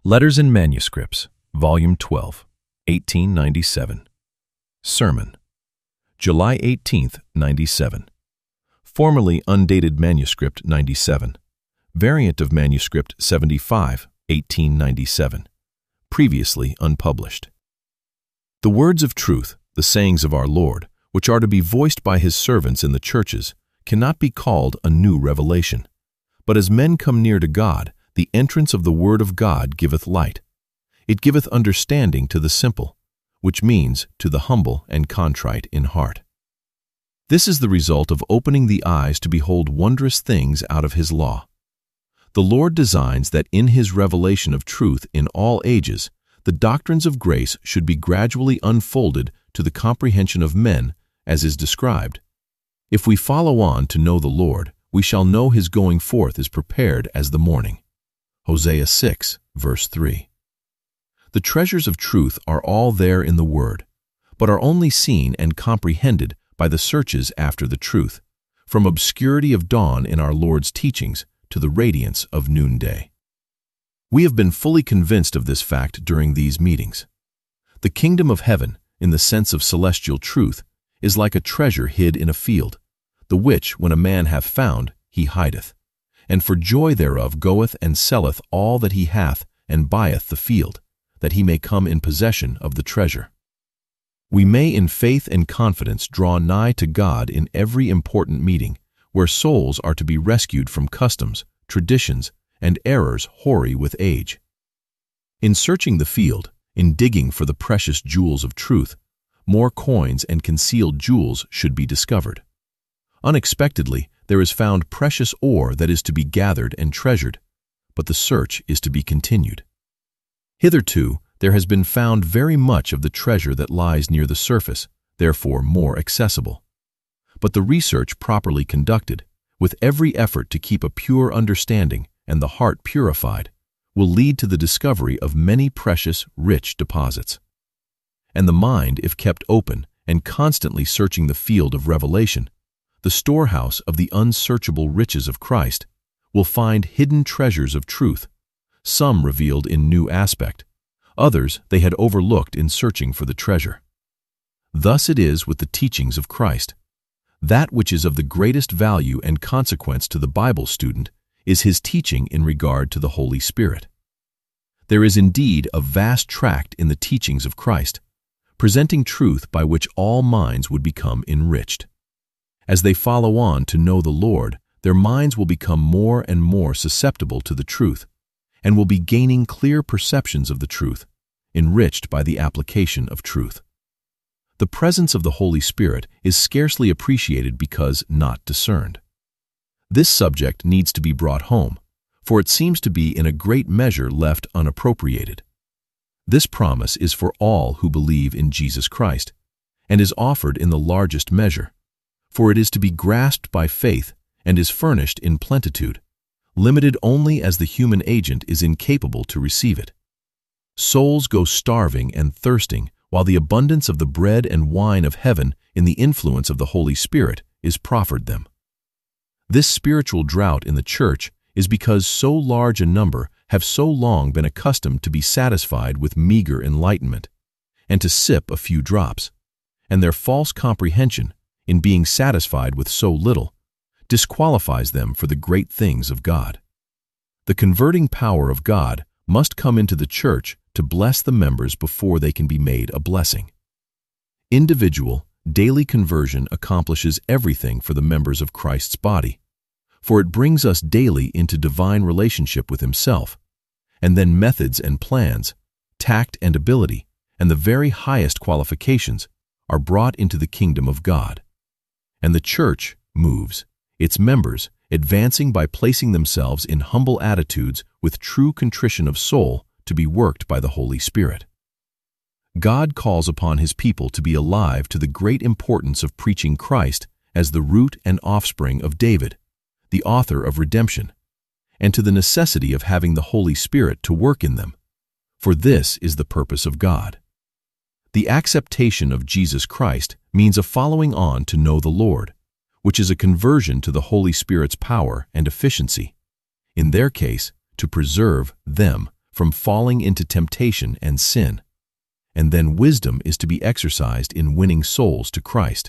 Letters and Manuscripts, Volume 12, 1897. Sermon, July 18th, 97. Formerly undated Manuscript 97. Variant of Manuscript 75, 1897. Previously unpublished. The words of truth, the sayings of our Lord, which are to be voiced by His servants in the churches, cannot be called a new revelation. But as men come near to God, the entrance of the Word of God giveth light. It giveth understanding to the simple, which means to the humble and contrite in heart. This is the result of opening the eyes to behold wondrous things out of His law. The Lord designs that in His revelation of truth in all ages, the doctrines of grace should be gradually unfolded to the comprehension of men, as is described. If we follow on to know the Lord, we shall know His going forth is prepared as the morning. Hosea 6, verse 3. The treasures of truth are all there in the Word, but are only seen and comprehended by the searches after the truth, from obscurity of dawn in our Lord's teachings to the radiance of noonday. We have been fully convinced of this fact during these meetings. The kingdom of heaven, in the sense of celestial truth, is like a treasure hid in a field, the which, when a man hath found, he hideth, and for joy thereof goeth and selleth all that he hath, and buyeth the field, that he may come in possession of the treasure. We may in faith and confidence draw nigh to God in every important meeting, where souls are to be rescued from customs, traditions, and errors hoary with age. In searching the field, in digging for the precious jewels of truth, more coins and concealed jewels should be discovered. Unexpectedly, there is found precious ore that is to be gathered and treasured, but the search is to be continued. Hitherto, there has been found very much of the treasure that lies near the surface, therefore more accessible. But the research properly conducted, with every effort to keep a pure understanding and the heart purified, will lead to the discovery of many precious, rich deposits. And the mind, if kept open and constantly searching the field of revelation, the storehouse of the unsearchable riches of Christ, will find hidden treasures of truth, some revealed in new aspect, others they had overlooked in searching for the treasure. Thus it is with the teachings of Christ. That which is of the greatest value and consequence to the Bible student is his teaching in regard to the Holy Spirit. There is indeed a vast tract in the teachings of Christ, presenting truth by which all minds would become enriched. As they follow on to know the Lord, their minds will become more and more susceptible to the truth, and will be gaining clear perceptions of the truth, enriched by the application of truth. The presence of the Holy Spirit is scarcely appreciated because not discerned. This subject needs to be brought home, for it seems to be in a great measure left unappropriated. This promise is for all who believe in Jesus Christ, and is offered in the largest measure, for it is to be grasped by faith and is furnished in plenitude, limited only as the human agent is incapable to receive it. Souls go starving and thirsting while the abundance of the bread and wine of heaven in the influence of the Holy Spirit is proffered them. This spiritual drought in the church is because so large a number have so long been accustomed to be satisfied with meager enlightenment, and to sip a few drops, and their false comprehension, in being satisfied with so little, disqualifies them for the great things of God. The converting power of God must come into the church to bless the members before they can be made a blessing. Individual, daily conversion accomplishes everything for the members of Christ's body, for it brings us daily into divine relationship with Himself, and then methods and plans, tact and ability, and the very highest qualifications are brought into the kingdom of God. And the church moves, its members advancing by placing themselves in humble attitudes with true contrition of soul to be worked by the Holy Spirit. God calls upon His people to be alive to the great importance of preaching Christ as the root and offspring of David, the author of redemption, and to the necessity of having the Holy Spirit to work in them, for this is the purpose of God. The acceptation of Jesus Christ means a following on to know the Lord, which is a conversion to the Holy Spirit's power and efficiency, in their case, to preserve them from falling into temptation and sin, and then wisdom is to be exercised in winning souls to Christ.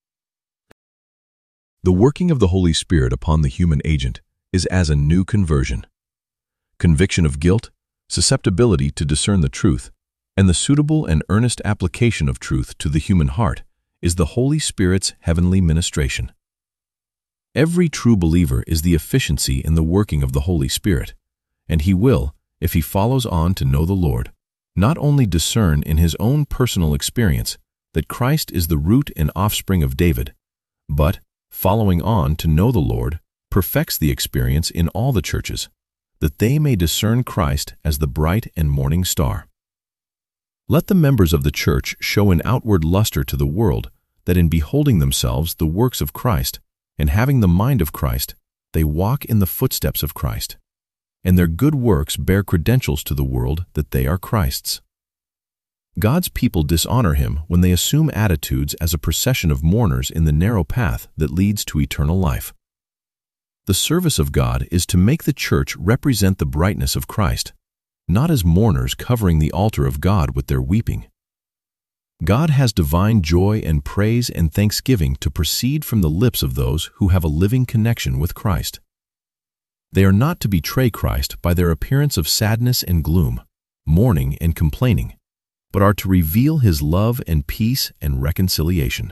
The working of the Holy Spirit upon the human agent is as a new conversion. Conviction of guilt, susceptibility to discern the truth, and the suitable and earnest application of truth to the human heart is the Holy Spirit's heavenly ministration. Every true believer is the efficiency in the working of the Holy Spirit, and he will, if he follows on to know the Lord, not only discern in his own personal experience that Christ is the root and offspring of David, but, following on to know the Lord, perfects the experience in all the churches, that they may discern Christ as the bright and morning star. Let the members of the church show an outward luster to the world that in beholding themselves the works of Christ and having the mind of Christ, they walk in the footsteps of Christ, and their good works bear credentials to the world that they are Christ's. God's people dishonor him when they assume attitudes as a procession of mourners in the narrow path that leads to eternal life. The service of God is to make the church represent the brightness of Christ, not as mourners covering the altar of God with their weeping. God has divine joy and praise and thanksgiving to proceed from the lips of those who have a living connection with Christ. They are not to betray Christ by their appearance of sadness and gloom, mourning and complaining, but are to reveal his love and peace and reconciliation.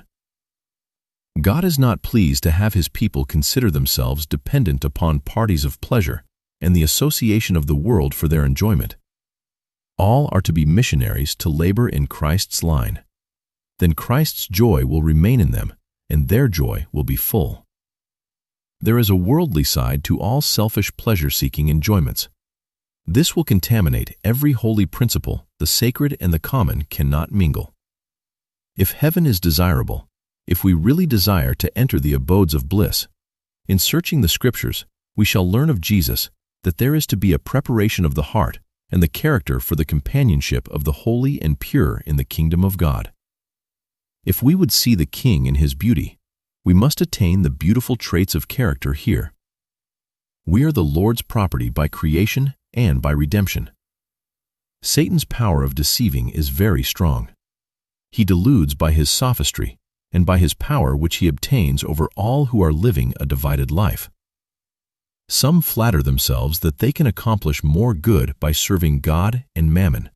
God is not pleased to have his people consider themselves dependent upon parties of pleasure and the association of the world for their enjoyment. All are to be missionaries to labor in Christ's line. Then Christ's joy will remain in them, and their joy will be full. There is a worldly side to all selfish pleasure-seeking enjoyments. This will contaminate every holy principle. The sacred and the common cannot mingle. If heaven is desirable, if we really desire to enter the abodes of bliss, in searching the Scriptures, we shall learn of Jesus that there is to be a preparation of the heart and the character for the companionship of the holy and pure in the kingdom of God. If we would see the King in his beauty, we must attain the beautiful traits of character here. We are the Lord's property by creation and by redemption. Satan's power of deceiving is very strong. He deludes by his sophistry and by his power which he obtains over all who are living a divided life. Some flatter themselves that they can accomplish more good by serving God and mammon.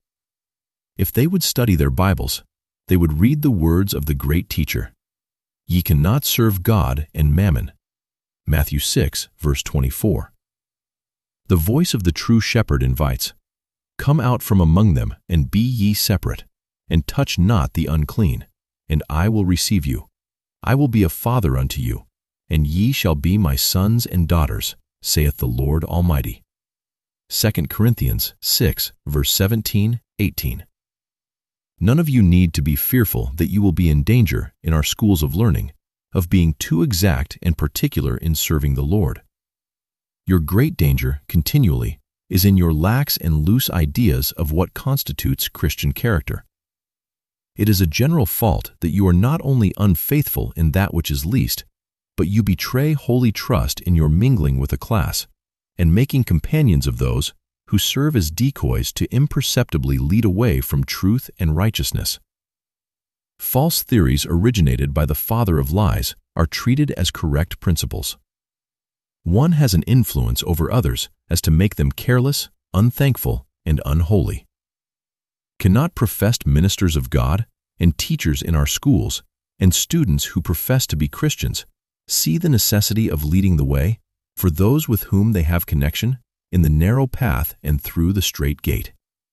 If they would study their Bibles, they would read the words of the great teacher, "Ye cannot serve God and mammon." Matthew 6, verse 24. The voice of the true shepherd invites, "Come out from among them, and be ye separate, and touch not the unclean, and I will receive you. I will be a father unto you, and ye shall be my sons and daughters, saith the Lord Almighty." 2 Corinthians 6, verse 17, 18. None of you need to be fearful that you will be in danger in our schools of learning of being too exact and particular in serving the Lord. Your great danger, continually, is in your lax and loose ideas of what constitutes Christian character. It is a general fault that you are not only unfaithful in that which is least, but you betray holy trust in your mingling with a class and making companions of those who serve as decoys to imperceptibly lead away from truth and righteousness. False theories originated by the father of lies are treated as correct principles. One has an influence over others as to make them careless, unthankful, and unholy. Cannot professed ministers of God and teachers in our schools and students who profess to be Christians see the necessity of leading the way for those with whom they have connection in the narrow path and through the strait gate?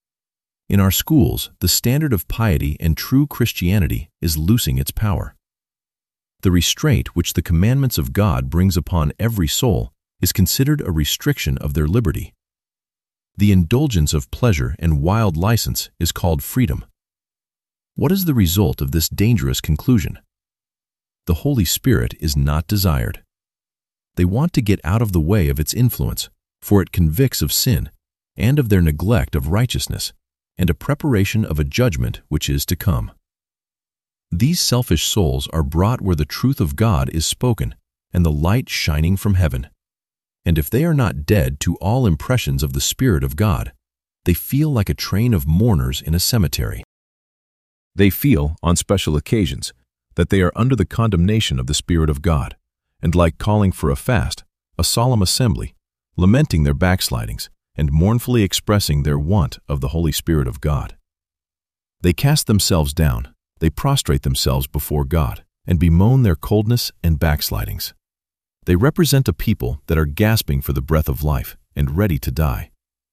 In our schools, the standard of piety and true Christianity is losing its power. The restraint which the commandments of God brings upon every soul is considered a restriction of their liberty. The indulgence of pleasure and wild license is called freedom. What is the result of this dangerous conclusion? The Holy Spirit is not desired. They want to get out of the way of its influence, for it convicts of sin and of their neglect of righteousness, and a preparation of a judgment which is to come. These selfish souls are brought where the truth of God is spoken and the light shining from heaven. And if they are not dead to all impressions of the Spirit of God, They feel like a train of mourners in a cemetery. They feel, on special occasions, that they are under the condemnation of the Spirit of God, and like calling for a fast, a solemn assembly, lamenting their backslidings, and mournfully expressing their want of the Holy Spirit of God. They cast themselves down, they prostrate themselves before God, and bemoan their coldness and backslidings. They represent a people that are gasping for the breath of life and ready to die.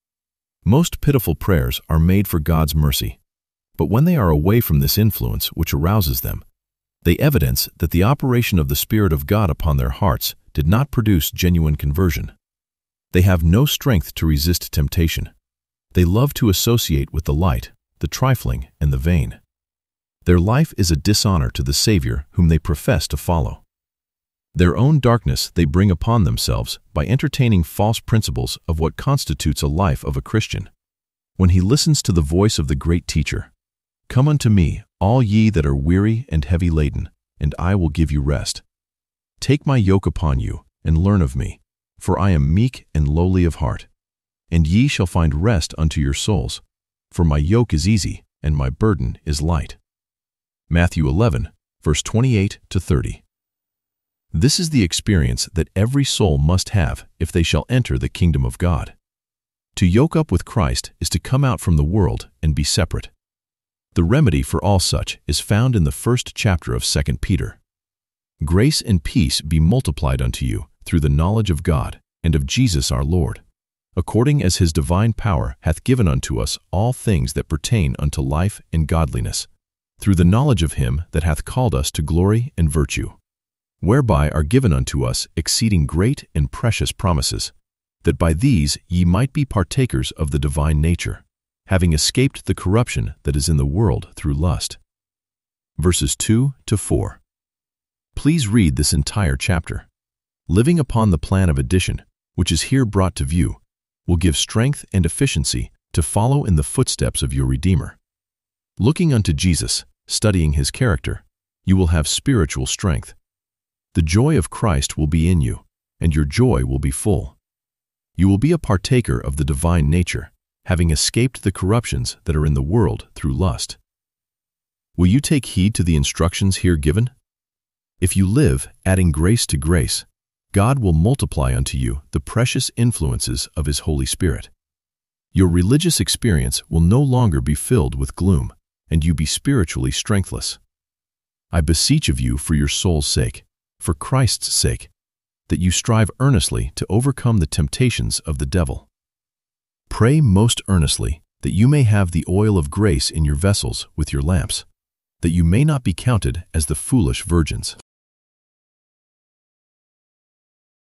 Most pitiful prayers are made for God's mercy, but when they are away from this influence which arouses them, they evidence that the operation of the Spirit of God upon their hearts did not produce genuine conversion. They have no strength to resist temptation. They love to associate with the light, the trifling, and the vain. Their life is a dishonor to the Savior whom they profess to follow. Their own darkness they bring upon themselves by entertaining false principles of what constitutes a life of a Christian. When he listens to the voice of the great teacher, "Come unto me, all ye that are weary and heavy laden, and I will give you rest. Take my yoke upon you, and learn of me, for I am meek and lowly of heart. And ye shall find rest unto your souls, for my yoke is easy, and my burden is light." Matthew 11, verse 28 to 30. This is the experience that every soul must have if they shall enter the kingdom of God. To yoke up with Christ is to come out from the world and be separate. The remedy for all such is found in the first chapter of 2 Peter. Grace and peace be multiplied unto you through the knowledge of God and of Jesus our Lord, according as his divine power hath given unto us all things that pertain unto life and godliness, through the knowledge of him that hath called us to glory and virtue, whereby are given unto us exceeding great and precious promises, that by these ye might be partakers of the divine nature, having escaped the corruption that is in the world through lust. Verses 2 to 4. Please read this entire chapter. Living upon the plan of addition, which is here brought to view, will give strength and efficiency to follow in the footsteps of your Redeemer. Looking unto Jesus, studying his character, you will have spiritual strength. The joy of Christ will be in you, and your joy will be full. You will be a partaker of the divine nature, having escaped the corruptions that are in the world through lust. Will you take heed to the instructions here given? If you live, adding grace to grace, God will multiply unto you the precious influences of his Holy Spirit. Your religious experience will no longer be filled with gloom, and you be spiritually strengthless. I beseech of you for your soul's sake, for Christ's sake, that you strive earnestly to overcome the temptations of the devil. Pray most earnestly that you may have the oil of grace in your vessels with your lamps, that you may not be counted as the foolish virgins.